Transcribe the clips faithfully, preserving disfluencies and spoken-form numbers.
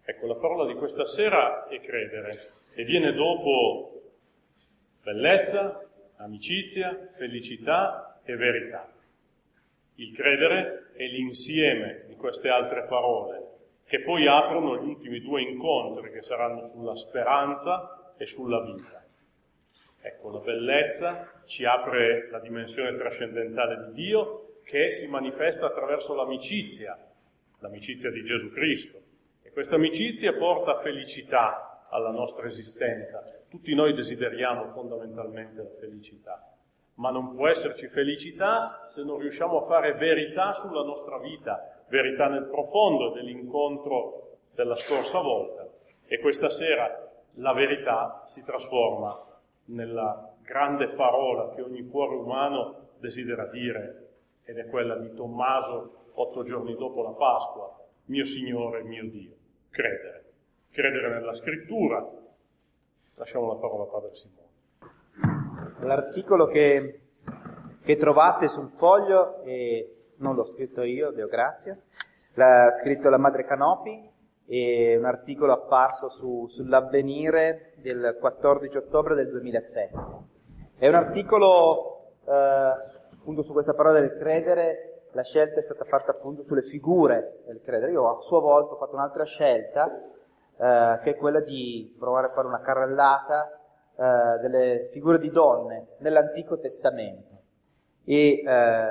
Ecco, la parola di questa sera è credere, e viene dopo bellezza, amicizia, felicità e verità. Il credere è l'insieme di queste altre parole, che poi aprono gli ultimi due incontri che saranno sulla speranza e sulla vita. Ecco, la bellezza ci apre la dimensione trascendentale di Dio, che si manifesta attraverso l'amicizia, l'amicizia di Gesù Cristo. E questa amicizia porta felicità alla nostra esistenza. Tutti noi desideriamo fondamentalmente la felicità, ma non può esserci felicità se non riusciamo a fare verità sulla nostra vita, verità nel profondo dell'incontro della scorsa volta. E questa sera la verità si trasforma nella grande parola che ogni cuore umano desidera dire, ed è quella di Tommaso otto giorni dopo la Pasqua: mio Signore, mio Dio. Credere. Credere nella Scrittura. Lasciamo la parola a Padre Simone. L'articolo che, che trovate sul foglio, e non l'ho scritto io, Deo grazie, l'ha scritto la Madre Canopi, è un articolo apparso su, sull'Avvenire del quattordici ottobre del duemilasette. È un articolo eh, appunto su questa parola del credere. La scelta è stata fatta appunto sulle figure del credere. Io a sua volta ho fatto un'altra scelta, eh, che è quella di provare a fare una carrellata eh, delle figure di donne nell'Antico Testamento. E eh,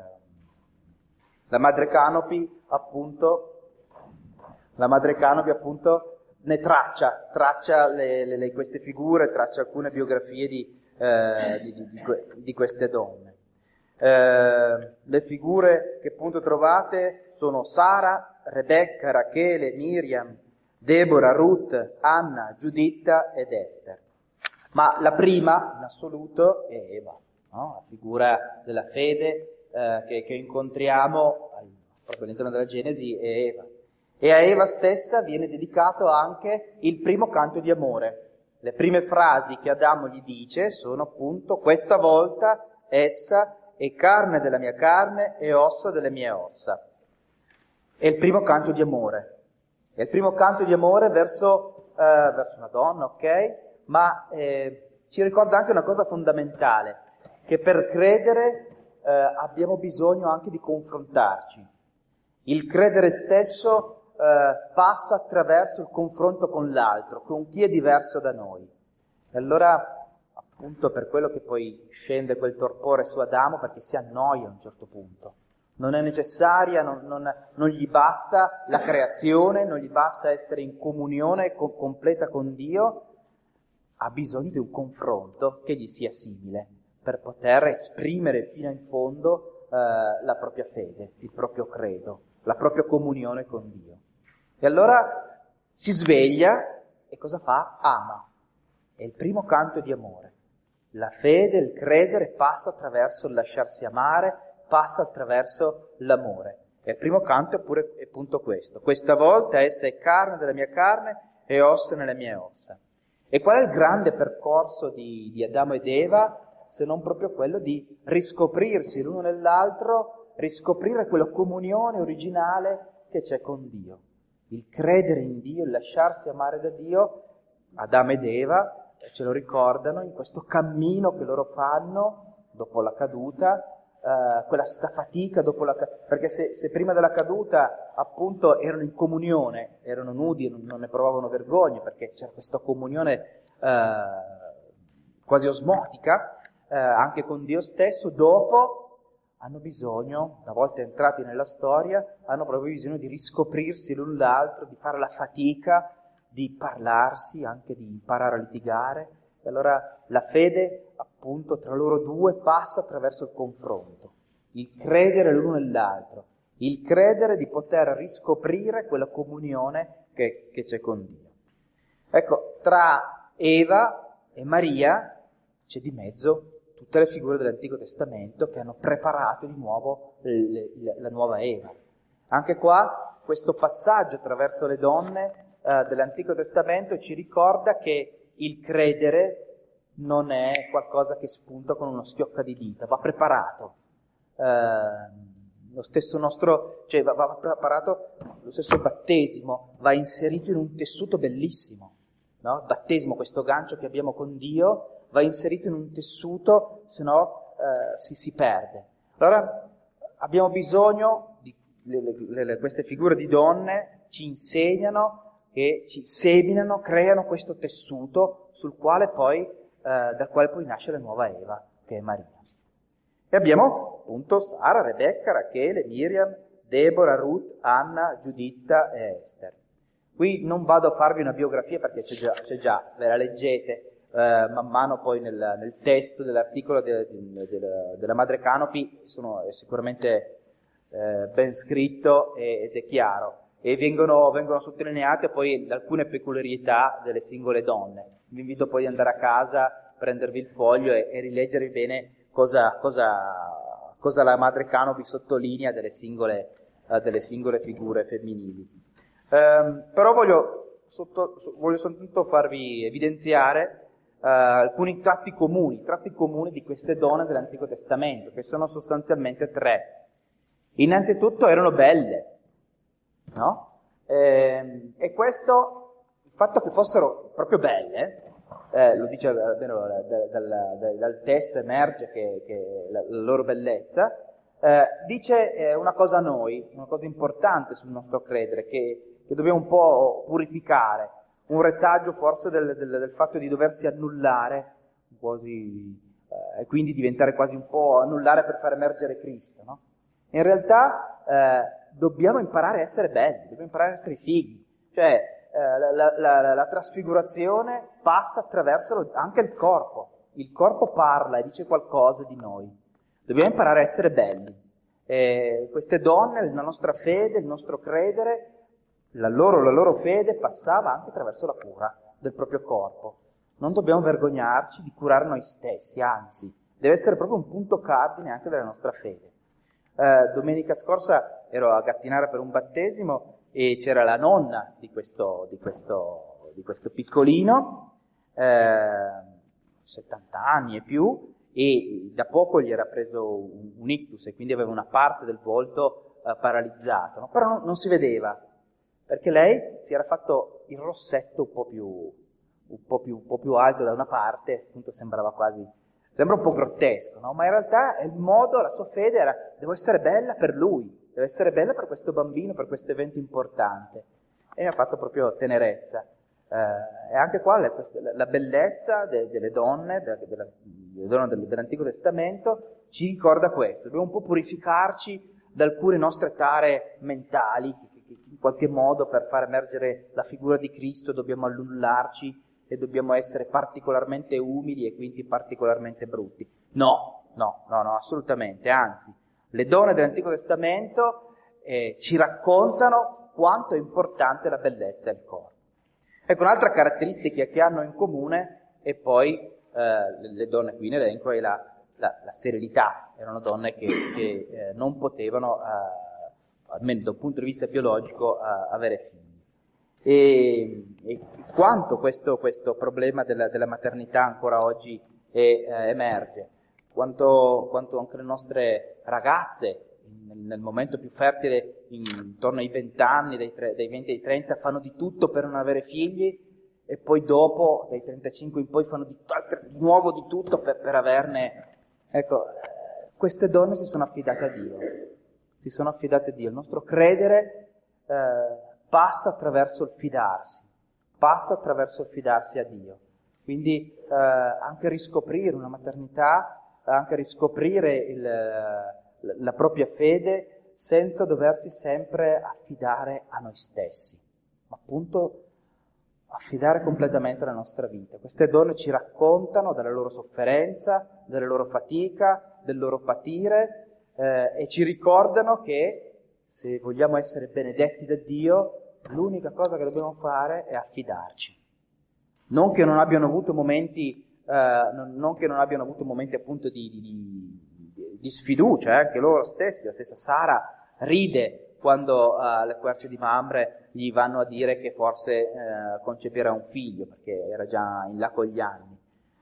la Madre Canopi appunto La Madre Canopi appunto ne traccia, traccia le, le, le, queste figure, traccia alcune biografie di, eh, di, di, di queste donne. Eh, le figure che appunto trovate sono Sara, Rebecca, Rachele, Miriam, Deborah, Ruth, Anna, Giuditta ed Ester. Ma la prima in assoluto è Eva, no? La figura della fede eh, che, che incontriamo proprio all'interno della Genesi è Eva. E a Eva stessa viene dedicato anche il primo canto di amore. Le prime frasi che Adamo gli dice sono appunto: questa volta essa è carne della mia carne e ossa delle mie ossa. È il primo canto di amore. È il primo canto di amore verso, eh, verso una donna, ok? Ma eh, ci ricorda anche una cosa fondamentale, che per credere eh, abbiamo bisogno anche di confrontarci. Il credere stesso Uh, passa attraverso il confronto con l'altro, con chi è diverso da noi. E allora, appunto, per quello che poi scende quel torpore su Adamo, perché si annoia a un certo punto. Non è necessaria, non, non, non gli basta la creazione, non gli basta essere in comunione co- completa con Dio, ha bisogno di un confronto che gli sia simile, per poter esprimere fino in fondo uh, la propria fede, il proprio credo, la propria comunione con Dio. E allora si sveglia e cosa fa? Ama. È il primo canto di amore. La fede, il credere passa attraverso il lasciarsi amare, passa attraverso l'amore. E il primo canto è pure è appunto questo. Questa volta essa è carne della mia carne e ossa nelle mie ossa. E qual è il grande percorso di, di Adamo ed Eva, se non proprio quello di riscoprirsi l'uno nell'altro, riscoprire quella comunione originale che c'è con Dio. Il credere in Dio, il lasciarsi amare da Dio. Adamo ed Eva ce lo ricordano in questo cammino che loro fanno dopo la caduta, eh, quella sta fatica dopo la caduta, perché se, se prima della caduta appunto erano in comunione, erano nudi, non, non ne provavano vergogna, perché c'era questa comunione eh, quasi osmotica eh, anche con Dio stesso, dopo hanno bisogno, una volta entrati nella storia, hanno proprio bisogno di riscoprirsi l'un l'altro, di fare la fatica, di parlarsi, anche di imparare a litigare. E allora la fede, appunto, tra loro due passa attraverso il confronto, il credere l'uno nell'altro, il credere di poter riscoprire quella comunione che, che c'è con Dio. Ecco, tra Eva e Maria c'è di mezzo tutte le figure dell'Antico Testamento che hanno preparato di nuovo le, le, la nuova Eva. Anche qua questo passaggio attraverso le donne eh, dell'Antico Testamento ci ricorda che il credere non è qualcosa che spunta con uno schiocco di dita, va preparato. Eh, lo stesso nostro, cioè va, va preparato lo stesso battesimo va inserito in un tessuto bellissimo, no? Il battesimo, questo gancio che abbiamo con Dio, va inserito in un tessuto, se no eh, si, si perde. Allora abbiamo bisogno di le, le, le, queste figure di donne ci insegnano e ci seminano, creano questo tessuto sul quale poi, eh, dal quale poi nasce la nuova Eva, che è Maria. E abbiamo appunto Sara, Rebecca, Rachele, Miriam, Deborah, Ruth, Anna, Giuditta e Esther. Qui non vado a farvi una biografia perché c'è già, c'è già ve la leggete eh, man mano poi nel, nel testo dell'articolo de, de, de, della Madre Canopi, sono, è sicuramente eh, ben scritto ed è chiaro. E vengono, vengono sottolineate poi alcune peculiarità delle singole donne. Vi invito poi ad andare a casa, prendervi il foglio e, e rileggere bene cosa, cosa, cosa la Madre Canopi sottolinea delle singole, uh, delle singole figure femminili. Um, però voglio, sotto, voglio soltanto farvi evidenziare uh, alcuni tratti comuni, tratti comuni di queste donne dell'Antico Testamento, che sono sostanzialmente tre. Innanzitutto erano belle. No? E, e questo, il fatto che fossero proprio belle, eh, lo dice almeno dal, dal, dal, dal testo emerge che, che la, la loro bellezza, eh, dice eh, una cosa a noi, una cosa importante sul nostro credere, che, che dobbiamo un po' purificare, un retaggio forse del, del, del fatto di doversi annullare, quasi, eh, e quindi diventare quasi un po' annullare per far emergere Cristo, no? In realtà eh, dobbiamo imparare a essere belli, dobbiamo imparare a essere fighi, cioè eh, la, la, la, la trasfigurazione passa attraverso lo, anche il corpo, il corpo parla e dice qualcosa di noi, dobbiamo imparare a essere belli. E queste donne, la nostra fede, il nostro credere, la loro, la loro fede passava anche attraverso la cura del proprio corpo. Non dobbiamo vergognarci di curare noi stessi, anzi, deve essere proprio un punto cardine anche della nostra fede. Uh, domenica scorsa ero a Gattinara per un battesimo e c'era la nonna di questo, di questo, di questo piccolino, eh, settanta anni e più, e da poco gli era preso un, un ictus e quindi aveva una parte del volto uh, paralizzato, no? Però non, non si vedeva, perché lei si era fatto il rossetto un po' più, un po' più, un po' più alto da una parte, appunto sembrava quasi... Sembra un po' grottesco, no? Ma in realtà il modo, la sua fede era: devo essere bella per lui, devo essere bella per questo bambino, per questo evento importante. E mi ha fatto proprio tenerezza. Eh, e anche qua la, la bellezza de, delle donne, de, de, de, delle donne dell'Antico Testamento, ci ricorda questo. Dobbiamo un po' purificarci da alcune nostre tare mentali, che, che in qualche modo per far emergere la figura di Cristo dobbiamo annullarci e dobbiamo essere particolarmente umili e quindi particolarmente brutti. No, no, no, no, assolutamente, anzi, le donne dell'Antico Testamento eh, ci raccontano quanto è importante la bellezza del corpo. Ecco, un'altra caratteristica che hanno in comune è poi, eh, le donne qui in elenco, è la, la, la sterilità. Erano donne che, che eh, non potevano, eh, almeno da un punto di vista biologico, eh, avere figli. E, e quanto questo, questo problema della, della maternità ancora oggi è, eh, emerge, quanto, quanto anche le nostre ragazze nel, nel momento più fertile, intorno ai venti anni, dai, tre, dai venti ai trenta, fanno di tutto per non avere figli e poi dopo, dai trentacinque in poi, fanno di, di nuovo di tutto per, per averne. Ecco, queste donne si sono affidate a Dio, si sono affidate a Dio. Il nostro credere eh, passa attraverso il fidarsi, passa attraverso il fidarsi a Dio. Quindi eh, anche riscoprire una maternità, anche riscoprire il, la propria fede senza doversi sempre affidare a noi stessi, ma appunto affidare completamente la nostra vita. Queste donne ci raccontano della loro sofferenza, della loro fatica, del loro patire eh, e ci ricordano che se vogliamo essere benedetti da Dio, l'unica cosa che dobbiamo fare è affidarci. Non che non abbiano avuto momenti, eh, non, non che non abbiano avuto momenti appunto di, di, di, di sfiducia, eh, anche loro stessi. La stessa Sara ride quando eh, le querce di Mamre gli vanno a dire che forse eh, concepirà un figlio, perché era già in là con gli anni.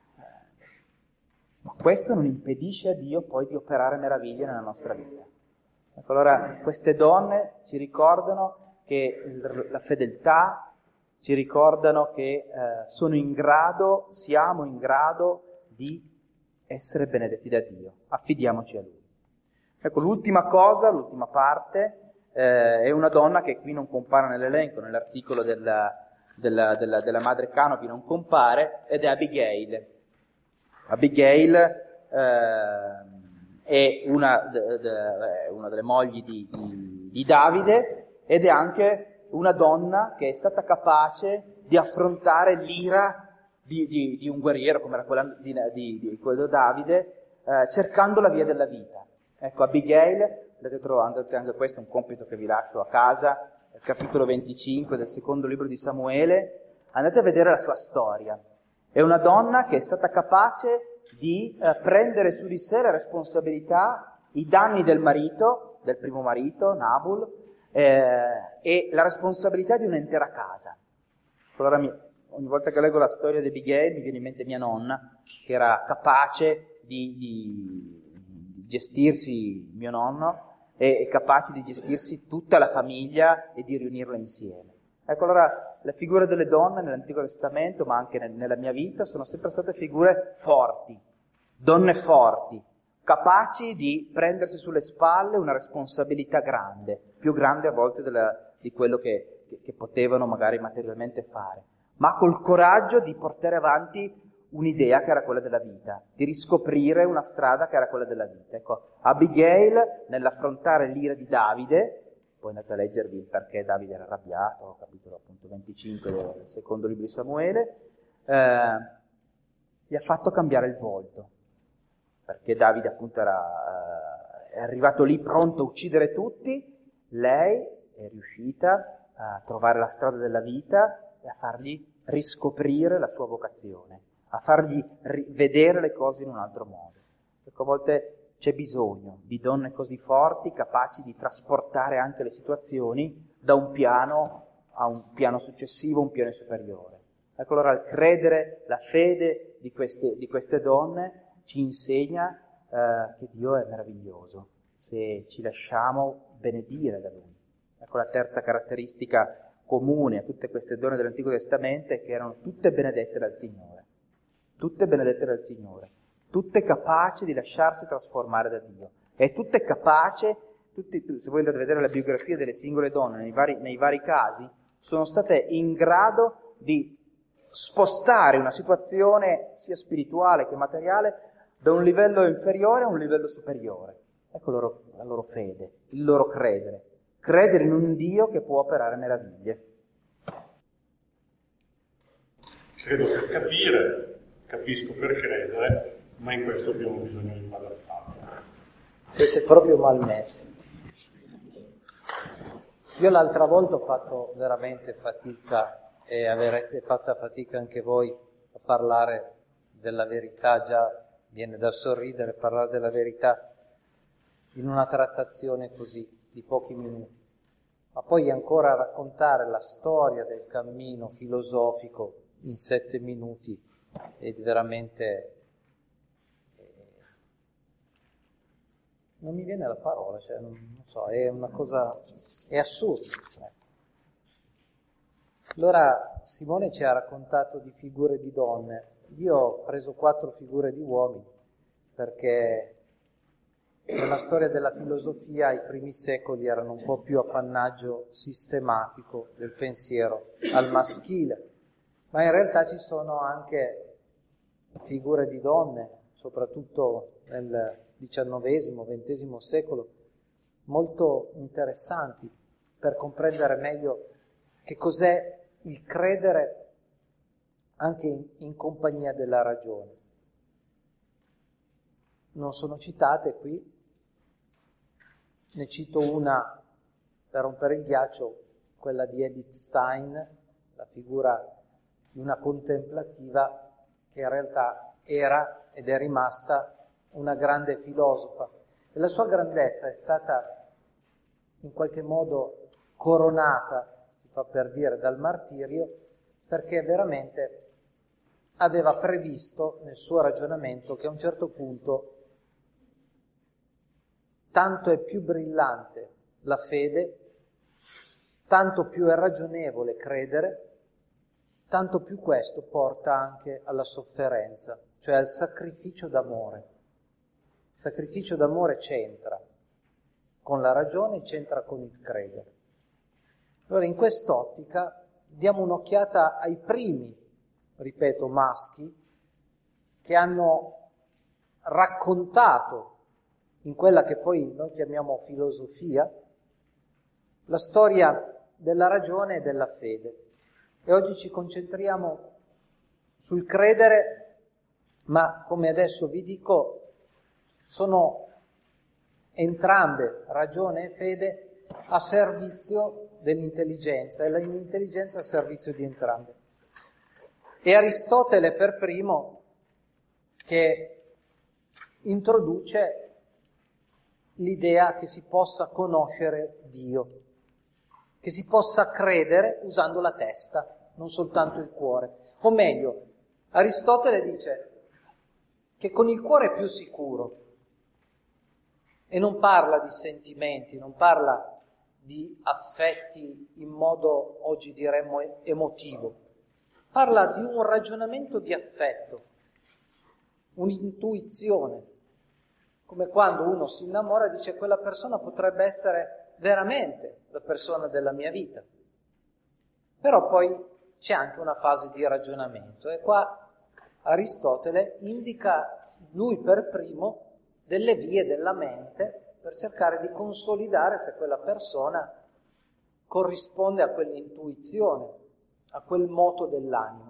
Ma questo non impedisce a Dio poi di operare meraviglie nella nostra vita. Ecco, allora queste donne ci ricordano che il, la fedeltà, ci ricordano che eh, sono in grado, siamo in grado di essere benedetti da Dio. Affidiamoci a Lui. Ecco, l'ultima cosa, l'ultima parte, eh, è una donna che qui non compare nell'elenco, nell'articolo della, della, della, della madre Canopi non compare, ed è Abigail. Abigail eh, è una, de, de, una delle mogli di, di, di Davide, ed è anche una donna che è stata capace di affrontare l'ira di, di, di un guerriero come era quella di, di, di quello di Davide, eh, cercando la via della vita. Ecco, Abigail, andate anche questo è un compito che vi lascio a casa, il capitolo venticinque del secondo libro di Samuele, andate a vedere la sua storia. È una donna che è stata capace di eh, prendere su di sé la responsabilità, i danni del marito, del primo marito, Nabul, eh, e la responsabilità di un'intera casa. Allora mi, ogni volta che leggo la storia di Abigail mi viene in mente mia nonna, che era capace di, di gestirsi mio nonno e capace di gestirsi tutta la famiglia e di riunirla insieme. Ecco, allora le figure delle donne nell'Antico Testamento, ma anche nel, nella mia vita, sono sempre state figure forti, donne forti, capaci di prendersi sulle spalle una responsabilità grande, più grande a volte della, di quello che, che, che potevano magari materialmente fare, ma col coraggio di portare avanti un'idea che era quella della vita, di riscoprire una strada che era quella della vita. Ecco, Abigail, nell'affrontare l'ira di Davide, poi andate a leggervi il perché Davide era arrabbiato, capitolo appunto venticinque del secondo libro di Samuele, eh, gli ha fatto cambiare il volto, perché Davide appunto era eh, è arrivato lì pronto a uccidere tutti, lei è riuscita a trovare la strada della vita e a fargli riscoprire la sua vocazione, a fargli ri- vedere le cose in un altro modo. Perché a volte c'è bisogno di donne così forti, capaci di trasportare anche le situazioni da un piano a un piano successivo, un piano superiore. Ecco, allora il credere, la fede di queste, di queste donne ci insegna eh, che Dio è meraviglioso, se ci lasciamo benedire da Lui. Ecco, la terza caratteristica comune a tutte queste donne dell'Antico Testamento è che erano tutte benedette dal Signore. Tutte benedette dal Signore, tutte capaci di lasciarsi trasformare da Dio, e tutte capaci, tutti, se voi andate a vedere la biografia delle singole donne nei vari, nei vari casi, sono state in grado di spostare una situazione sia spirituale che materiale da un livello inferiore a un livello superiore. Ecco loro, la loro fede, il loro credere, credere in un Dio che può operare meraviglie. Credo per capire. Capisco per credere, ma in questo abbiamo bisogno di fare fatto. Siete proprio malmessi. Io l'altra volta ho fatto veramente fatica, e avrete fatto fatica anche voi, a parlare della verità. Già viene da sorridere parlare della verità in una trattazione così, di pochi minuti. Ma poi ancora raccontare la storia del cammino filosofico in sette minuti, ed veramente eh, non mi viene la parola, cioè non, non so, è una cosa, è assurdo. Allora Simone ci ha raccontato di figure di donne. Io ho preso quattro figure di uomini, perché nella storia della filosofia i primi secoli erano un po' più appannaggio sistematico del pensiero al maschile, ma in realtà ci sono anche figure di donne, soprattutto nel diciannovesimo, ventesimo secolo, molto interessanti per comprendere meglio che cos'è il credere anche in, in compagnia della ragione. Non sono citate qui, ne cito una per rompere il ghiaccio, quella di Edith Stein, la figura di una contemplativa che in realtà era ed è rimasta una grande filosofa. E la sua grandezza è stata in qualche modo coronata, si fa per dire, dal martirio, perché veramente aveva previsto nel suo ragionamento che a un certo punto tanto è più brillante la fede, tanto più è ragionevole credere, tanto più questo porta anche alla sofferenza, cioè al sacrificio d'amore. Il sacrificio d'amore c'entra con la ragione, c'entra con il credere. Allora in quest'ottica diamo un'occhiata ai primi, ripeto, maschi, che hanno raccontato in quella che poi noi chiamiamo filosofia la storia della ragione e della fede. E oggi ci concentriamo sul credere, ma come adesso vi dico, sono entrambe, ragione e fede, a servizio dell'intelligenza e l'intelligenza a servizio di entrambe. E Aristotele per primo che introduce l'idea che si possa conoscere Dio, che si possa credere usando la testa, non soltanto il cuore. O meglio, Aristotele dice che con il cuore è più sicuro e non parla di sentimenti, non parla di affetti in modo, oggi diremmo, emotivo. Parla di un ragionamento di affetto, un'intuizione, come quando uno si innamora e dice quella persona potrebbe essere veramente la persona della mia vita. Però poi c'è anche una fase di ragionamento e qua Aristotele indica lui per primo delle vie della mente per cercare di consolidare se quella persona corrisponde a quell'intuizione, a quel moto dell'anima.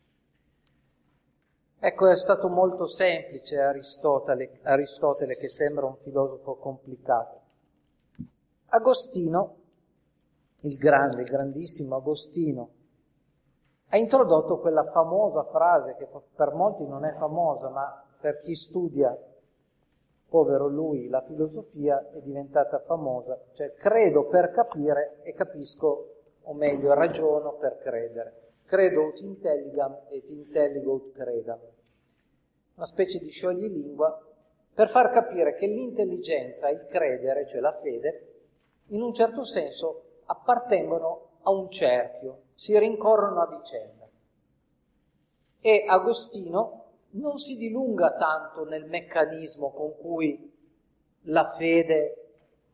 Ecco, è stato molto semplice Aristotele, Aristotele che sembra un filosofo complicato. Agostino, il grande, il grandissimo Agostino, ha introdotto quella famosa frase che per molti non è famosa, ma per chi studia, povero lui, la filosofia è diventata famosa, cioè credo per capire e capisco, o meglio ragiono per credere. Credo ut intelligam et intelligo ut credam. Una specie di scioglilingua per far capire che l'intelligenza e il credere, cioè la fede, in un certo senso appartengono a un cerchio, si rincorrono a vicenda. E Agostino non si dilunga tanto nel meccanismo con cui la fede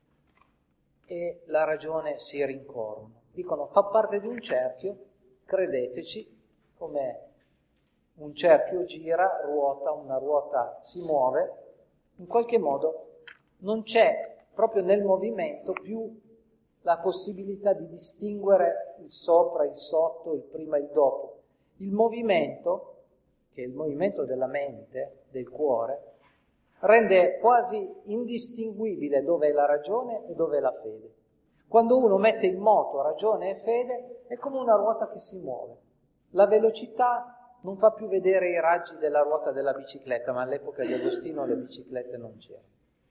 e la ragione si rincorrono. Dicono, fa parte di un cerchio, credeteci, come un cerchio gira, ruota, una ruota si muove, in qualche modo non c'è proprio nel movimento più la possibilità di distinguere il sopra, il sotto, il prima e il dopo. Il movimento, che è il movimento della mente, del cuore, rende quasi indistinguibile dove è la ragione e dove è la fede. Quando uno mette in moto ragione e fede, è come una ruota che si muove. La velocità non fa più vedere i raggi della ruota della bicicletta, ma all'epoca di Agostino le biciclette non c'erano.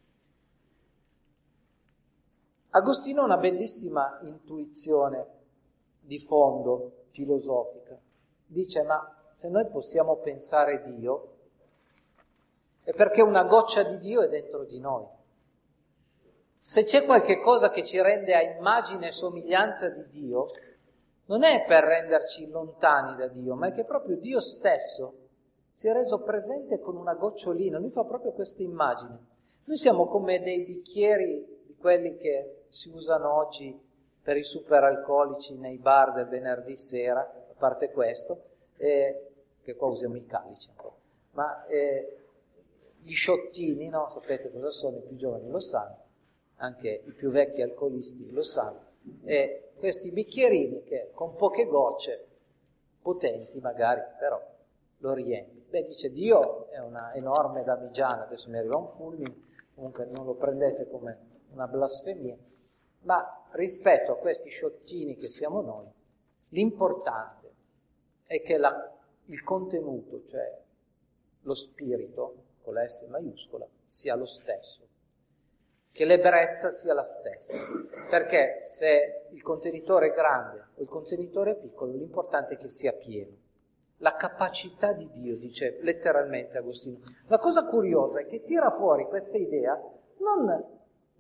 Agostino ha una bellissima intuizione di fondo filosofica. Dice, ma se noi possiamo pensare Dio, è perché una goccia di Dio è dentro di noi. Se c'è qualche cosa che ci rende a immagine e somiglianza di Dio, non è per renderci lontani da Dio, ma è che proprio Dio stesso si è reso presente con una gocciolina. Lui fa proprio questa immagine. Noi siamo come dei bicchieri di quelli che si usano oggi per i superalcolici nei bar del venerdì sera, a parte questo, eh, che qua usiamo i calici un po', ma eh, gli sciottini, no? Sapete cosa sono, i più giovani lo sanno, anche i più vecchi alcolisti lo sanno, e questi bicchierini che con poche gocce, potenti magari, però lo riempi. Beh, dice, Dio è una enorme damigiana, adesso mi arriva un fulmine, comunque non lo prendete come una blasfemia, ma rispetto a questi sciottini che siamo noi, l'importante è che la, il contenuto, cioè lo spirito, con la S maiuscola, sia lo stesso, che l'ebbrezza sia la stessa, perché se il contenitore è grande o il contenitore è piccolo, l'importante è che sia pieno. La capacità di Dio, dice letteralmente Agostino. La cosa curiosa è che tira fuori questa idea non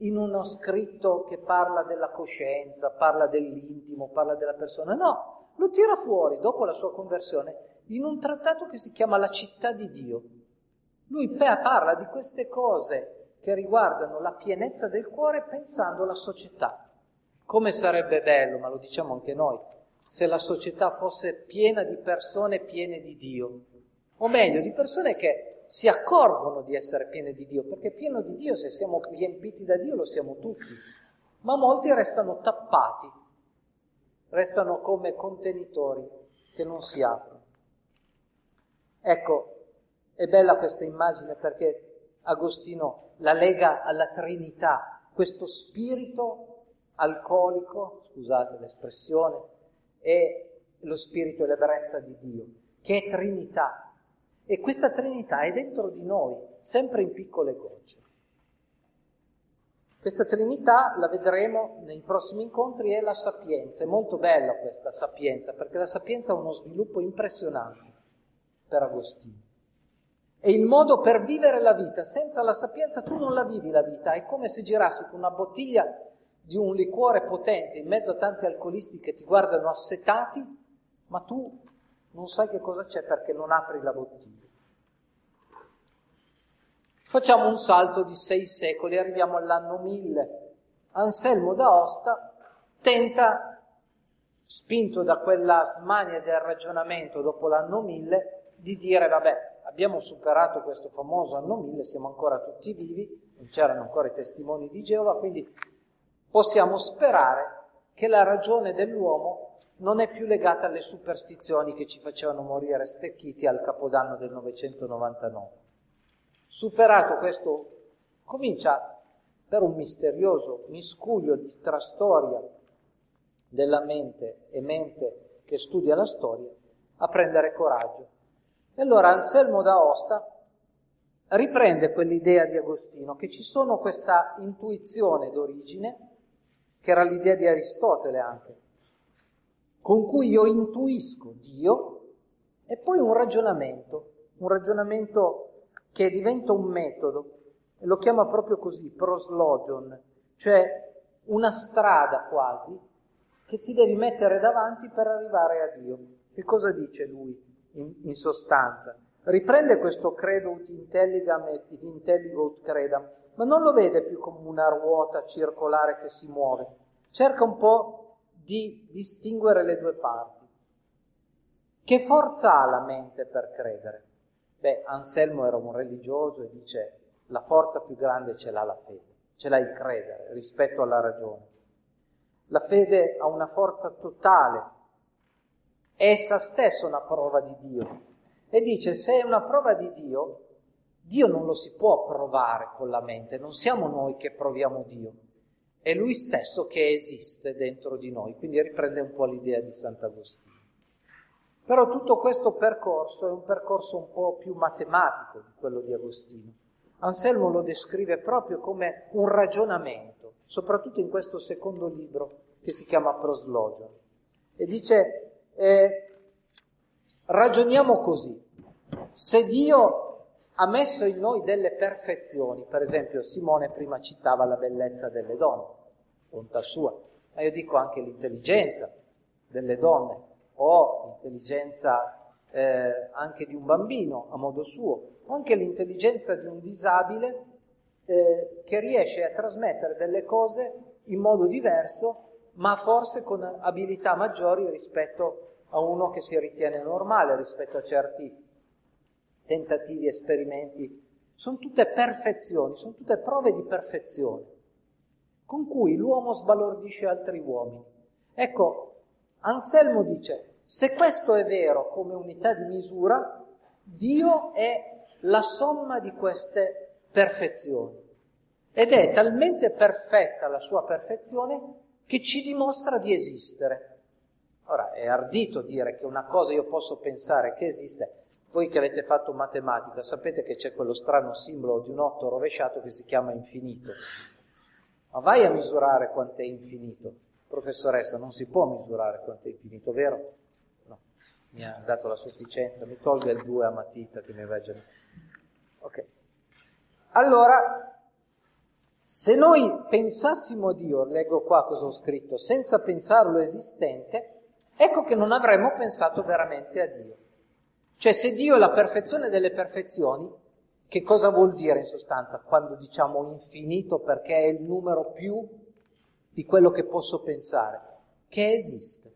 in uno scritto che parla della coscienza, parla dell'intimo, parla della persona. No, lo tira fuori dopo la sua conversione in un trattato che si chiama La città di Dio. Lui parla di queste cose che riguardano la pienezza del cuore pensando alla società. Come sarebbe bello, ma lo diciamo anche noi, se la società fosse piena di persone piene di Dio, o meglio, di persone che si accorgono di essere piene di Dio, perché pieno di Dio, se siamo riempiti da Dio, lo siamo tutti, ma molti restano tappati, restano come contenitori che non si aprono. Ecco, è bella questa immagine perché Agostino la lega alla Trinità, questo spirito alcolico, scusate l'espressione, è lo spirito e l'ebbrezza di Dio, che è Trinità. E questa Trinità è dentro di noi, sempre in piccole gocce. Questa Trinità, la vedremo nei prossimi incontri, è la sapienza. È molto bella questa sapienza, perché la sapienza ha uno sviluppo impressionante per Agostino. È il modo per vivere la vita. Senza la sapienza tu non la vivi la vita. È come se girassi con una bottiglia di un liquore potente in mezzo a tanti alcolisti che ti guardano assetati, ma tu non sai che cosa c'è perché non apri la bottiglia. Facciamo un salto di sei secoli, arriviamo all'anno mille. Anselmo d'Aosta tenta, spinto da quella smania del ragionamento dopo l'anno mille, di dire vabbè, abbiamo superato questo famoso anno mille, siamo ancora tutti vivi, non c'erano ancora i testimoni di Geova, quindi possiamo sperare che la ragione dell'uomo non è più legata alle superstizioni che ci facevano morire stecchiti al Capodanno del novecentonovantanove. Superato questo, comincia per un misterioso miscuglio di strastoria della mente e mente che studia la storia a prendere coraggio. E allora Anselmo d'Aosta riprende quell'idea di Agostino, che ci sono questa intuizione d'origine, che era l'idea di Aristotele anche, con cui io intuisco Dio, e poi un ragionamento, un ragionamento che diventa un metodo, e lo chiama proprio così, proslogion, cioè una strada quasi, che ti devi mettere davanti per arrivare a Dio. Che cosa dice lui in, in sostanza? Riprende questo credo ut intelligam et intelligo ut credam, ma non lo vede più come una ruota circolare che si muove. Cerca un po' di distinguere le due parti. Che forza ha la mente per credere? Beh, Anselmo era un religioso e dice la forza più grande ce l'ha la fede, ce l'ha il credere rispetto alla ragione. La fede ha una forza totale, è essa stessa una prova di Dio. E dice, se è una prova di Dio, Dio non lo si può provare con la mente, non siamo noi che proviamo Dio, è Lui stesso che esiste dentro di noi, quindi riprende un po' l'idea di Sant'Agostino. Però tutto questo percorso è un percorso un po' più matematico di quello di Agostino. Anselmo lo descrive proprio come un ragionamento, soprattutto in questo secondo libro che si chiama Proslogion. E dice, eh, ragioniamo così, se Dio ha messo in noi delle perfezioni, per esempio Simone prima citava la bellezza delle donne, bontà sua, ma io dico anche l'intelligenza delle donne, o l'intelligenza eh, anche di un bambino a modo suo, o anche l'intelligenza di un disabile eh, che riesce a trasmettere delle cose in modo diverso, ma forse con abilità maggiori rispetto a uno che si ritiene normale, rispetto a certi tentativi, esperimenti. Sono tutte perfezioni, sono tutte prove di perfezione, con cui l'uomo sbalordisce altri uomini. Ecco, Anselmo dice, se questo è vero come unità di misura, Dio è la somma di queste perfezioni. Ed è talmente perfetta la sua perfezione che ci dimostra di esistere. Ora, è ardito dire che una cosa io posso pensare che esiste. Voi che avete fatto matematica sapete che c'è quello strano simbolo di un otto rovesciato che si chiama infinito. Ma vai a misurare quant'è infinito. Professoressa, non si può misurare quant'è infinito, vero? No, mi ha dato la sufficienza, mi tolga il due a matita che mi aveva già... Ok. Allora, Se noi pensassimo a Dio, leggo qua cosa ho scritto, senza pensarlo esistente, ecco che non avremmo pensato veramente a Dio. Cioè, se Dio è la perfezione delle perfezioni, che cosa vuol dire in sostanza quando diciamo infinito, perché è il numero più di quello che posso pensare? Che esiste.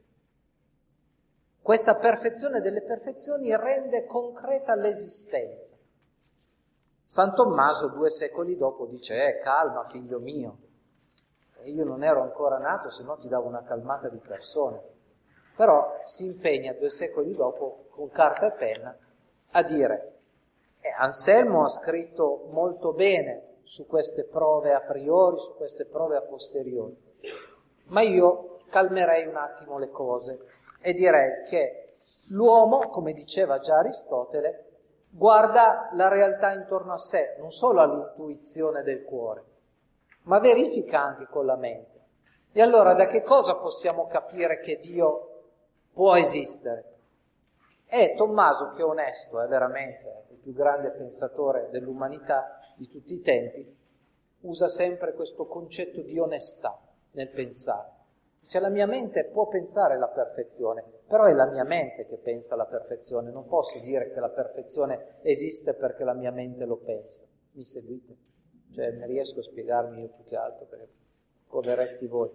Questa perfezione delle perfezioni rende concreta l'esistenza. San Tommaso, due secoli dopo, dice, eh, calma figlio mio, e io non ero ancora nato, se no ti davo una calmata di persone. Però si impegna due secoli dopo, con carta e penna, a dire, eh, Anselmo ha scritto molto bene su queste prove a priori, su queste prove a posteriori, ma io calmerei un attimo le cose e direi che l'uomo, come diceva già Aristotele, guarda la realtà intorno a sé, non solo all'intuizione del cuore, ma verifica anche con la mente. E allora da che cosa possiamo capire che Dio può esistere? E Tommaso, che è onesto, è veramente il più grande pensatore dell'umanità di tutti i tempi, usa sempre questo concetto di onestà nel pensare. Dice, la mia mente può pensare la perfezione, però è la mia mente che pensa la perfezione, non posso dire che la perfezione esiste perché la mia mente lo pensa. Mi seguite? Cioè, ne riesco a spiegarmi io più che altro, perché poveretti voi.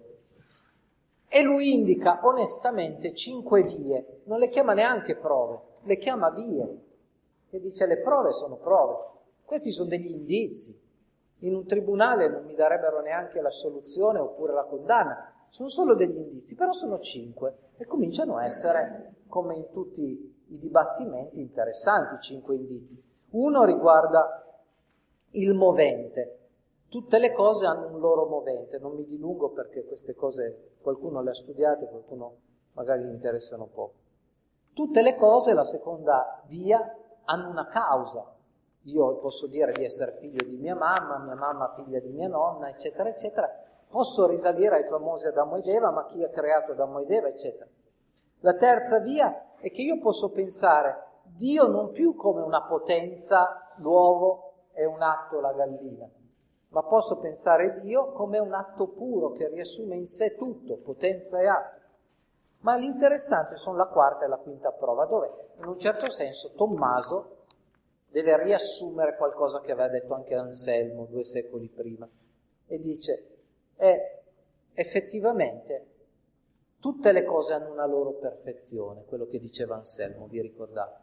E lui indica onestamente cinque vie, non le chiama neanche prove, le chiama vie, e dice le prove sono prove, questi sono degli indizi. In un tribunale non mi darebbero neanche l'assoluzione oppure la condanna, sono solo degli indizi, però sono cinque e cominciano a essere, come in tutti i dibattimenti, interessanti cinque indizi. Uno riguarda il movente. Tutte le cose hanno un loro movente, non mi dilungo perché queste cose qualcuno le ha studiate, qualcuno magari gli interessano poco. Tutte le cose, la seconda via, hanno una causa. Io posso dire di essere figlio di mia mamma, mia mamma figlia di mia nonna, eccetera, eccetera. Posso risalire ai famosi Adamo ed Eva, ma chi ha creato Adamo ed Eva, eccetera. La terza via è che io posso pensare Dio non più come una potenza, l'uovo è un atto, la gallina, ma posso pensare Dio come un atto puro che riassume in sé tutto, potenza e atto. Ma l'interessante sono la quarta e la quinta prova, dove in un certo senso Tommaso deve riassumere qualcosa che aveva detto anche Anselmo due secoli prima, e dice, eh, effettivamente tutte le cose hanno una loro perfezione, quello che diceva Anselmo, vi ricordate?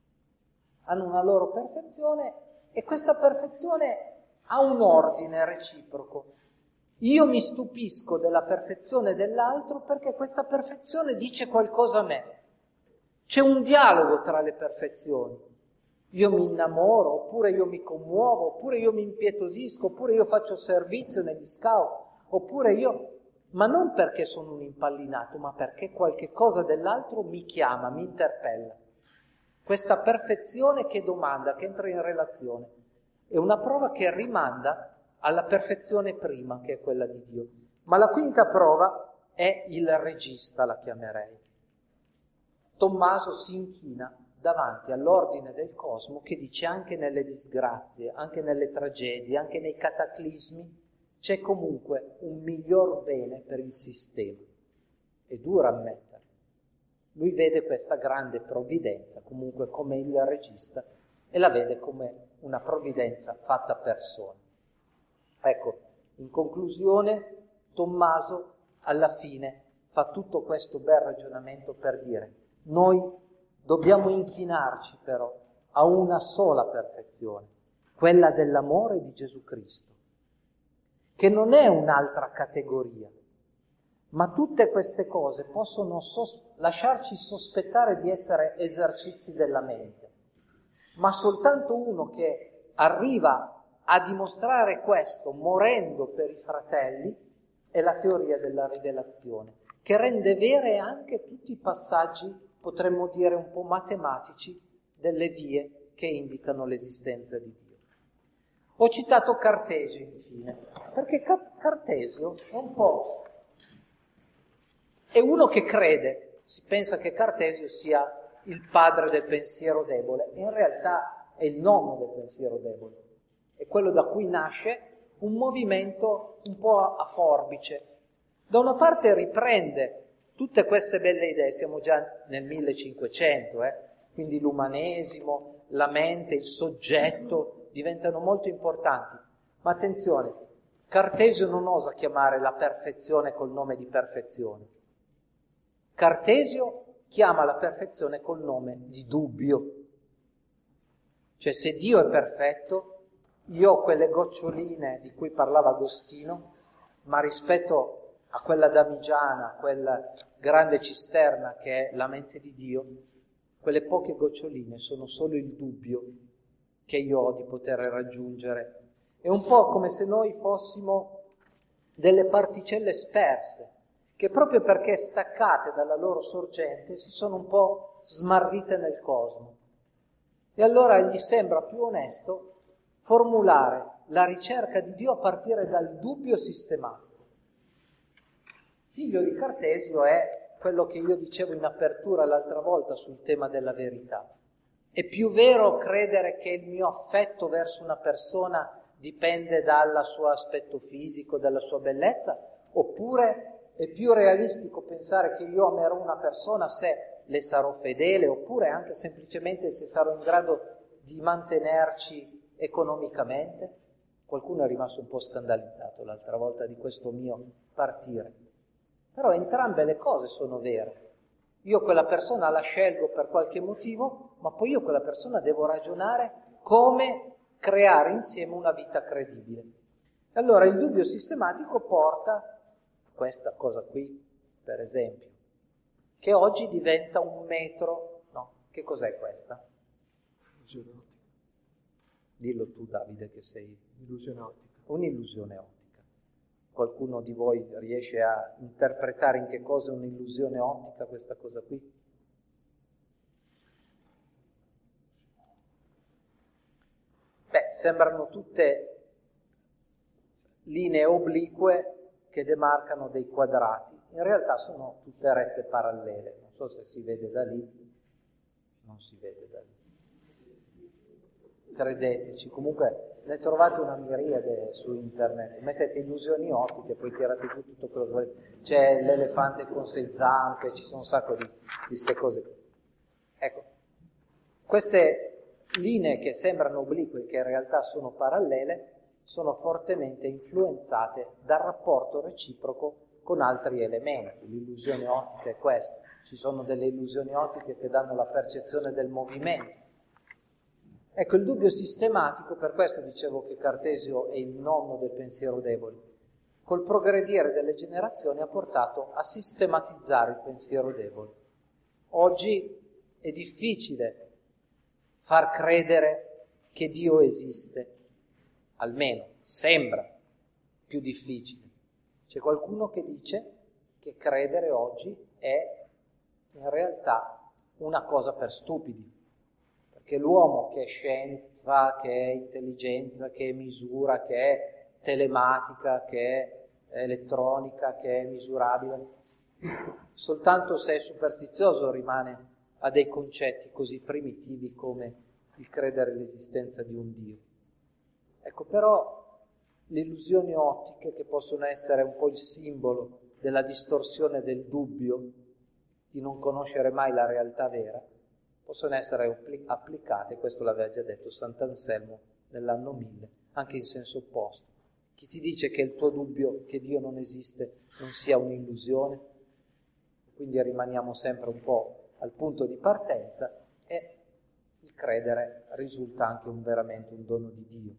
Hanno una loro perfezione e questa perfezione ha un ordine reciproco. Io mi stupisco della perfezione dell'altro perché questa perfezione dice qualcosa a me. C'è un dialogo tra le perfezioni. Io mi innamoro, oppure io mi commuovo, oppure io mi impietosisco, oppure io faccio servizio negli scout, oppure io... Ma non perché sono un impallinato, ma perché qualche cosa dell'altro mi chiama, mi interpella. Questa perfezione che domanda, che entra in relazione, è una prova che rimanda alla perfezione prima, che è quella di Dio. Ma la quinta prova è il regista, la chiamerei. Tommaso si inchina davanti all'ordine del cosmo che dice anche nelle disgrazie, anche nelle tragedie, anche nei cataclismi, c'è comunque un miglior bene per il sistema. È dura ammettere. Lui vede questa grande provvidenza, comunque come il regista, e la vede come una provvidenza fatta persona. Ecco, in conclusione, Tommaso alla fine fa tutto questo bel ragionamento per dire, noi dobbiamo inchinarci però a una sola perfezione, quella dell'amore di Gesù Cristo, che non è un'altra categoria, ma tutte queste cose possono sos- lasciarci sospettare di essere esercizi della mente, ma soltanto uno che arriva a dimostrare questo morendo per i fratelli è la teoria della rivelazione, che rende vere anche tutti i passaggi, potremmo dire un po' matematici, delle vie che indicano l'esistenza di Dio. Ho citato Cartesio infine, perché Cartesio è un po'... è uno che crede, si pensa che Cartesio sia il padre del pensiero debole, in realtà è il nonno del pensiero debole, è quello da cui nasce un movimento un po' a forbice. Da una parte riprende tutte queste belle idee, siamo già nel millecinquecento, eh? Quindi l'umanesimo, la mente, il soggetto diventano molto importanti. Ma attenzione, Cartesio non osa chiamare la perfezione col nome di perfezione. Cartesio chiama la perfezione col nome di dubbio. Cioè, se Dio è perfetto, io ho quelle goccioline di cui parlava Agostino, ma rispetto a quella damigiana, quella grande cisterna che è la mente di Dio, quelle poche goccioline sono solo il dubbio che io ho di poter raggiungere. È un po' come se noi fossimo delle particelle sperse, che proprio perché staccate dalla loro sorgente si sono un po' smarrite nel cosmo. E allora gli sembra più onesto formulare la ricerca di Dio a partire dal dubbio sistematico. Figlio di Cartesio è quello che io dicevo in apertura l'altra volta sul tema della verità. È più vero credere che il mio affetto verso una persona dipende dal suo aspetto fisico, dalla sua bellezza, oppure è più realistico pensare che io amerò una persona se le sarò fedele, oppure anche semplicemente se sarò in grado di mantenerci economicamente? Qualcuno è rimasto un po' scandalizzato l'altra volta di questo mio partire. Però entrambe le cose sono vere. Io quella persona la scelgo per qualche motivo, ma poi io quella persona devo ragionare come creare insieme una vita credibile. Allora il dubbio sistematico porta a questa cosa qui, per esempio, che oggi diventa un metro. No, che cos'è questa? Illusione ottica. Dillo tu, Davide, che sei... Illusione ottica. Un'illusione ottica. Qualcuno di voi riesce a interpretare in che cosa è un'illusione ottica questa cosa qui? Beh, sembrano tutte linee oblique che demarcano dei quadrati. In realtà sono tutte rette parallele. Non so se si vede da lì. Non si vede da lì. Credeteci, comunque ne trovate una miriade su internet, mettete illusioni ottiche, poi tirate giù tutto quello che volete. C'è l'elefante con sei zampe, ci sono un sacco di queste cose. Ecco, queste linee che sembrano oblique, che in realtà sono parallele, sono fortemente influenzate dal rapporto reciproco con altri elementi. L'illusione ottica è questo. Ci sono delle illusioni ottiche che danno la percezione del movimento. Ecco, il dubbio sistematico, per questo dicevo che Cartesio è il nonno del pensiero debole, col progredire delle generazioni ha portato a sistematizzare il pensiero debole. Oggi è difficile far credere che Dio esiste, almeno sembra più difficile. C'è qualcuno che dice che credere oggi è in realtà una cosa per stupidi. Che l'uomo che è scienza, che è intelligenza, che è misura, che è telematica, che è elettronica, che è misurabile, soltanto se è superstizioso rimane a dei concetti così primitivi come il credere all'esistenza di un Dio. Ecco, però le illusioni ottiche, che possono essere un po' il simbolo della distorsione del dubbio, di non conoscere mai la realtà vera, possono essere applicate, questo l'aveva già detto Sant'Anselmo nell'anno mille, anche in senso opposto. Chi ti dice che il tuo dubbio che Dio non esiste non sia un'illusione, quindi rimaniamo sempre un po' al punto di partenza, e il credere risulta anche un, veramente un dono di Dio.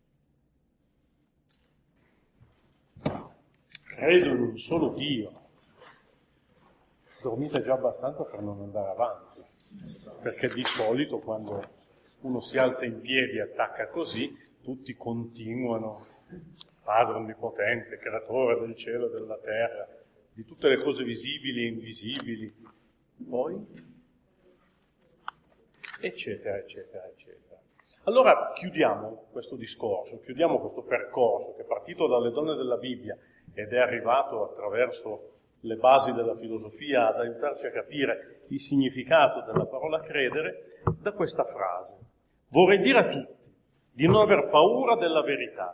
Credo in un solo Dio. Dormite già abbastanza per non andare avanti. Perché di solito quando uno si alza in piedi e attacca così, tutti continuano, Padre Onnipotente, Creatore del cielo e della terra, di tutte le cose visibili e invisibili, poi, eccetera, eccetera, eccetera. Allora chiudiamo questo discorso, chiudiamo questo percorso che è partito dalle donne della Bibbia ed è arrivato attraverso le basi della filosofia ad aiutarci a capire il significato della parola credere, da questa frase. Vorrei dire a tutti di non aver paura della verità,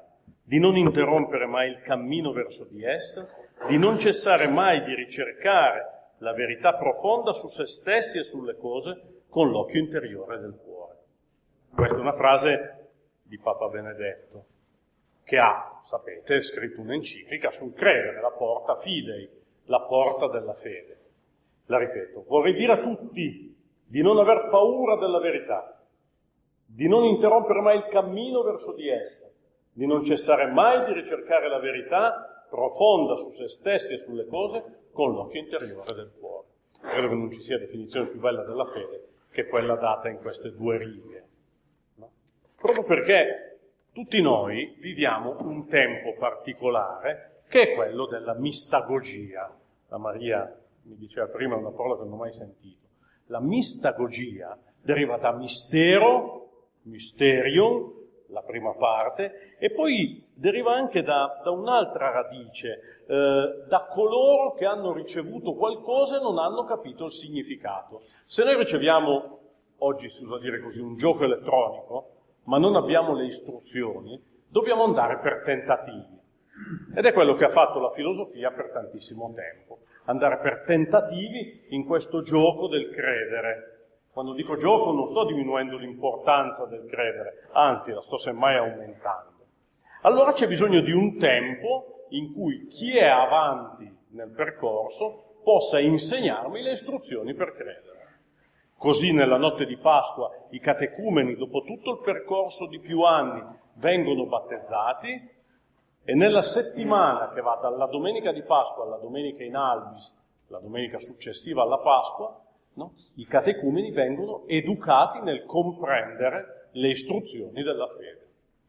di non interrompere mai il cammino verso di essa, di non cessare mai di ricercare la verità profonda su se stessi e sulle cose con l'occhio interiore del cuore. Questa è una frase di Papa Benedetto, che ha, sapete, scritto un'enciclica sul credere, la porta fidei, la porta della fede. La ripeto, vorrei dire a tutti di non aver paura della verità, di non interrompere mai il cammino verso di essa, di non cessare mai di ricercare la verità profonda su se stessi e sulle cose con l'occhio interiore del cuore. Credo che non ci sia definizione più bella della fede che quella data in queste due righe. No? Proprio perché tutti noi viviamo un tempo particolare che è quello della mistagogia. La Maria mi diceva prima una parola che non ho mai sentito. La mistagogia deriva da mistero, mysterium, la prima parte, e poi deriva anche da, da un'altra radice, eh, da coloro che hanno ricevuto qualcosa e non hanno capito il significato. Se noi riceviamo, oggi si usa dire così, un gioco elettronico, ma non abbiamo le istruzioni, dobbiamo andare per tentativi. Ed è quello che ha fatto la filosofia per tantissimo tempo, andare per tentativi in questo gioco del credere. Quando dico gioco non sto diminuendo l'importanza del credere, anzi la sto semmai aumentando. Allora c'è bisogno di un tempo in cui chi è avanti nel percorso possa insegnarmi le istruzioni per credere. Così nella notte di Pasqua i catecumeni, dopo tutto il percorso di più anni, vengono battezzati e nella settimana che va dalla domenica di Pasqua alla domenica in albis, la domenica successiva alla Pasqua, no? I catecumeni vengono educati nel comprendere le istruzioni della fede.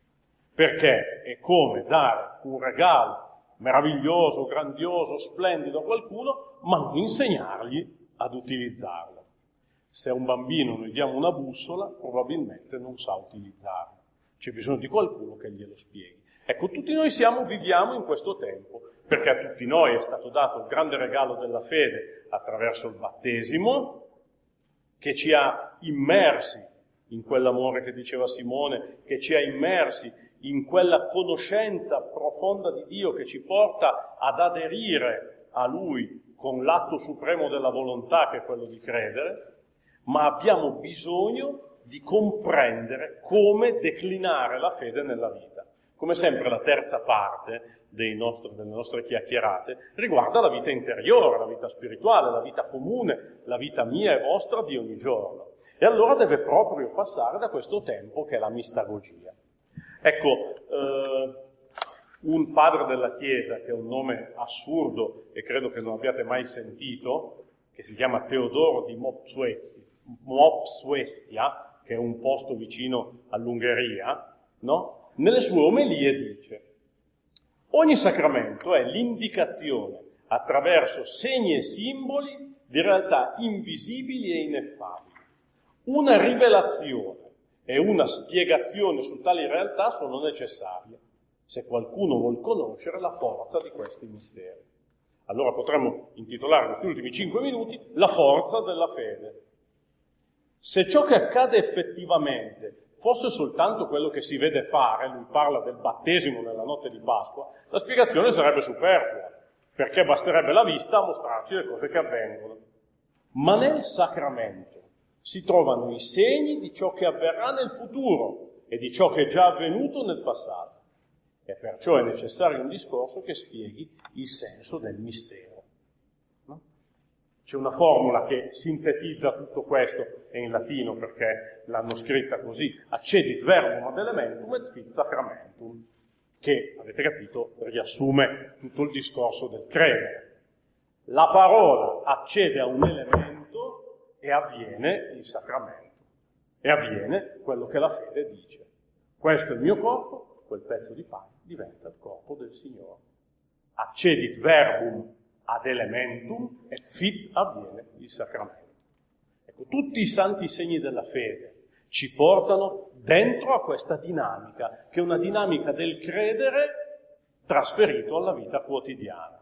Perché è come dare un regalo meraviglioso, grandioso, splendido a qualcuno, ma non insegnargli ad utilizzarlo. Se a un bambino noi diamo una bussola, probabilmente non sa utilizzarla. C'è bisogno di qualcuno che glielo spieghi. Ecco, tutti noi siamo, viviamo in questo tempo, perché a tutti noi è stato dato il grande regalo della fede attraverso il battesimo, che ci ha immersi in quell'amore che diceva Simone, che ci ha immersi in quella conoscenza profonda di Dio che ci porta ad aderire a Lui con l'atto supremo della volontà, che è quello di credere, ma abbiamo bisogno di comprendere come declinare la fede nella vita. Come sempre la terza parte dei nostri, delle nostre chiacchierate riguarda la vita interiore, la vita spirituale, la vita comune, la vita mia e vostra di ogni giorno. E allora deve proprio passare da questo tempo che è la mistagogia. Ecco, eh, un padre della Chiesa, che è un nome assurdo e credo che non abbiate mai sentito, che si chiama Teodoro di Mopsuestia, Mopsuestia, che è un posto vicino all'Ungheria, no? Nelle sue omelie dice: ogni sacramento è l'indicazione attraverso segni e simboli di realtà invisibili e ineffabili. Una rivelazione e una spiegazione su tali realtà sono necessarie se qualcuno vuol conoscere la forza di questi misteri. Allora potremmo intitolare questi ultimi cinque minuti La forza della fede. Se ciò che accade effettivamente fosse soltanto quello che si vede fare, lui parla del battesimo nella notte di Pasqua, la spiegazione sarebbe superflua, perché basterebbe la vista a mostrarci le cose che avvengono. Ma nel sacramento si trovano i segni di ciò che avverrà nel futuro e di ciò che è già avvenuto nel passato. E perciò è necessario un discorso che spieghi il senso del mistero. No? C'è una formula che sintetizza tutto questo, è in latino perché l'hanno scritta così: accedit verbum ad elementum et fit sacramentum, che, avete capito, riassume tutto il discorso del credere. La parola accede a un elemento e avviene il sacramento, e avviene quello che la fede dice. Questo è il mio corpo, quel pezzo di pane diventa il corpo del Signore. Accedit verbum ad elementum et fit avviene il sacramento. Ecco, tutti i santi segni della fede ci portano dentro a questa dinamica, che è una dinamica del credere trasferito alla vita quotidiana.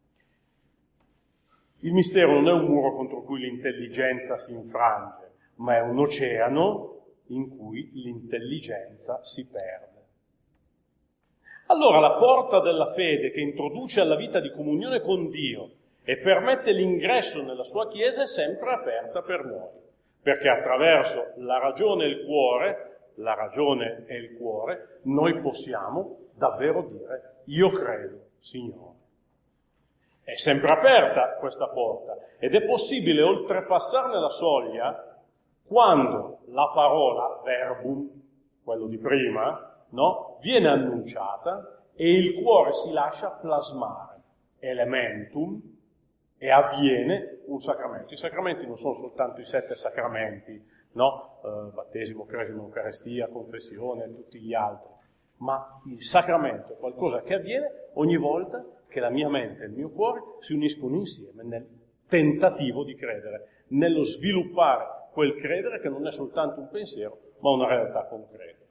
Il mistero non è un muro contro cui l'intelligenza si infrange, ma è un oceano in cui l'intelligenza si perde. Allora la porta della fede che introduce alla vita di comunione con Dio e permette l'ingresso nella sua Chiesa è sempre aperta per noi, perché attraverso la ragione e il cuore, la ragione e il cuore, noi possiamo davvero dire: io credo, Signore. È sempre aperta questa porta ed è possibile oltrepassarne la soglia quando la parola verbum, quello di prima, no, viene annunciata e il cuore si lascia plasmare, elementum, e avviene un sacramento. I sacramenti non sono soltanto i sette sacramenti, no? Eh, battesimo, cresima, eucaristia, confessione e tutti gli altri, ma il sacramento è qualcosa che avviene ogni volta che la mia mente e il mio cuore si uniscono insieme nel tentativo di credere, nello sviluppare quel credere che non è soltanto un pensiero, ma una realtà concreta.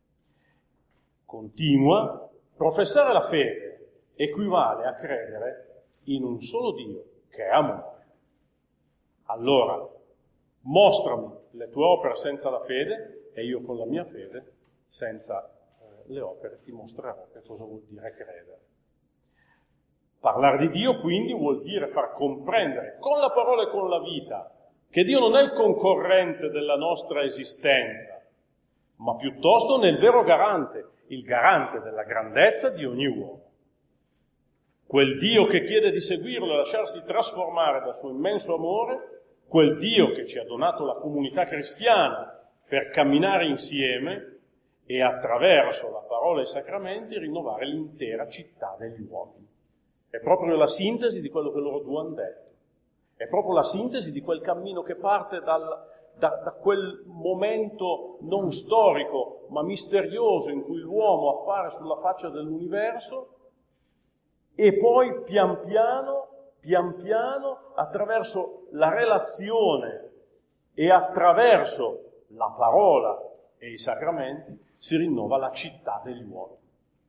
Continua, professare la fede equivale a credere in un solo Dio, che è amore. Allora, mostrami le tue opere senza la fede e io con la mia fede, senza eh, le opere, ti mostrerò che cosa vuol dire credere. Parlare di Dio quindi vuol dire far comprendere con la parola e con la vita che Dio non è il concorrente della nostra esistenza, ma piuttosto nel vero garante, il garante della grandezza di ogni uomo. Quel Dio che chiede di seguirlo e lasciarsi trasformare dal suo immenso amore, quel Dio che ci ha donato la comunità cristiana per camminare insieme e attraverso la parola e i sacramenti rinnovare l'intera città degli uomini. È proprio la sintesi di quello che loro due hanno detto. È proprio la sintesi di quel cammino che parte dal, da, da quel momento non storico, ma misterioso in cui l'uomo appare sulla faccia dell'universo e poi pian piano, pian piano, attraverso la relazione e attraverso la parola e i sacramenti, si rinnova la città degli uomini,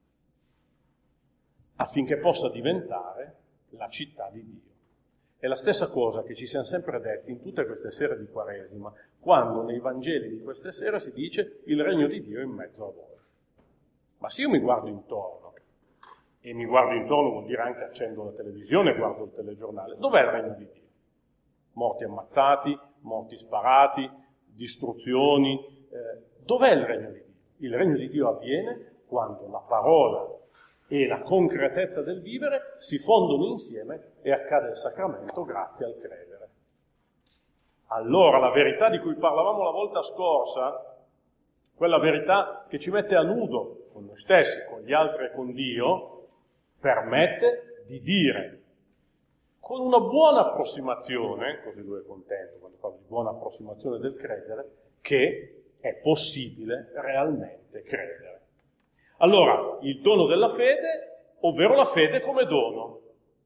affinché possa diventare la città di Dio. È la stessa cosa che ci siamo sempre detti in tutte queste sere di Quaresima, quando nei Vangeli di queste sere si dice il regno di Dio è in mezzo a voi. Ma se io mi guardo intorno, e mi guardo intorno vuol dire anche accendo la televisione e guardo il telegiornale, dov'è il regno di Dio? Morti ammazzati, morti sparati, distruzioni, eh, dov'è il regno di Dio? Il regno di Dio avviene quando la parola e la concretezza del vivere si fondono insieme e accade il sacramento grazie al credere. Allora la verità di cui parlavamo la volta scorsa, quella verità che ci mette a nudo con noi stessi, con gli altri e con Dio, permette di dire con una buona approssimazione, così lui è contento quando parla di buona approssimazione del credere, che è possibile realmente credere. Allora, il dono della fede, ovvero la fede come dono.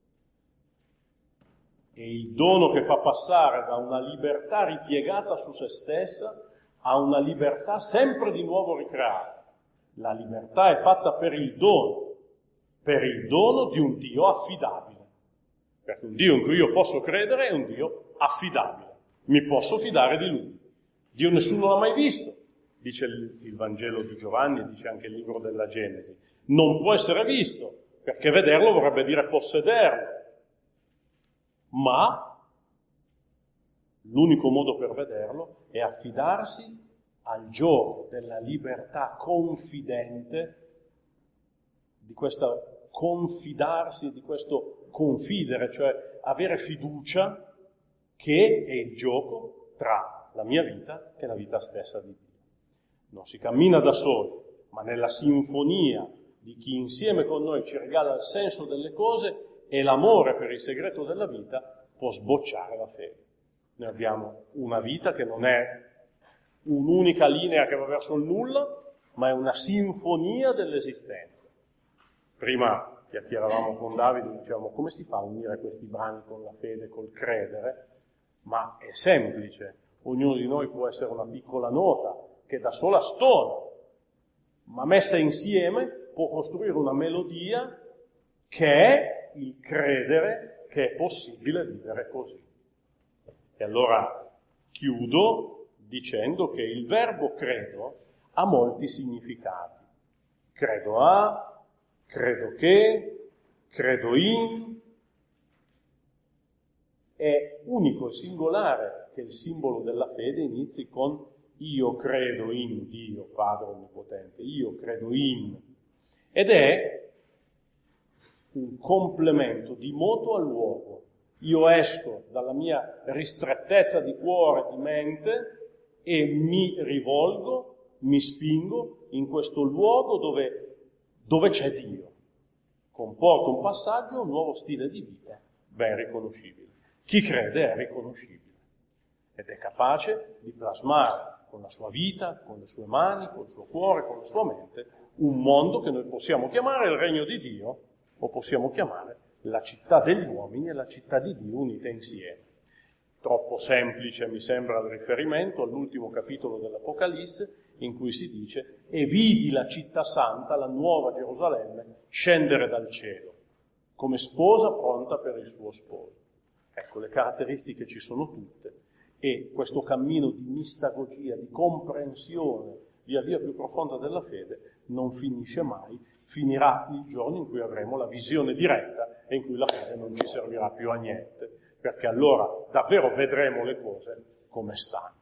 È il dono che fa passare da una libertà ripiegata su se stessa a una libertà sempre di nuovo ricreata. La libertà è fatta per il dono, per il dono di un Dio affidabile. Perché un Dio in cui io posso credere è un Dio affidabile. Mi posso fidare di Lui. Dio nessuno l'ha mai visto. Dice il, il Vangelo di Giovanni, dice anche il libro della Genesi. Non può essere visto, perché vederlo vorrebbe dire possederlo. Ma l'unico modo per vederlo è affidarsi al gioco della libertà confidente, di questa confidarsi, di questo confidere, cioè avere fiducia, che è il gioco tra la mia vita e la vita stessa di Dio. Non si cammina da soli, ma nella sinfonia di chi insieme con noi ci regala il senso delle cose e l'amore per il segreto della vita può sbocciare la fede. Noi abbiamo una vita che non è un'unica linea che va verso il nulla, ma è una sinfonia dell'esistenza. Prima chiacchieravamo con Davide, dicevamo come si fa a unire questi brani con la fede, col credere? Ma è semplice, ognuno di noi può essere una piccola nota che da sola stona, ma messa insieme può costruire una melodia che è il credere che è possibile vivere così. E allora chiudo dicendo che il verbo credo ha molti significati. Credo a, credo che, credo in. È unico e singolare che il simbolo della fede inizi con io credo in Dio, Padre Onnipotente, io credo in. Ed è un complemento di moto al luogo. Io esco dalla mia ristrettezza di cuore, di mente, e mi rivolgo, mi spingo in questo luogo dove, dove c'è Dio. Comporta un passaggio, un nuovo stile di vita ben riconoscibile. Chi crede è riconoscibile ed è capace di plasmare con la sua vita, con le sue mani, con il suo cuore, con la sua mente, un mondo che noi possiamo chiamare il regno di Dio o possiamo chiamare la città degli uomini e la città di Dio unite insieme. Troppo semplice mi sembra il riferimento all'ultimo capitolo dell'Apocalisse in cui si dice e vidi la città santa, la nuova Gerusalemme, scendere dal cielo come sposa pronta per il suo sposo. Ecco, le caratteristiche ci sono tutte e questo cammino di mistagogia, di comprensione via via più profonda della fede non finisce mai, finirà il giorno in cui avremo la visione diretta e in cui la fede non ci servirà più a niente, perché allora davvero vedremo le cose come stanno.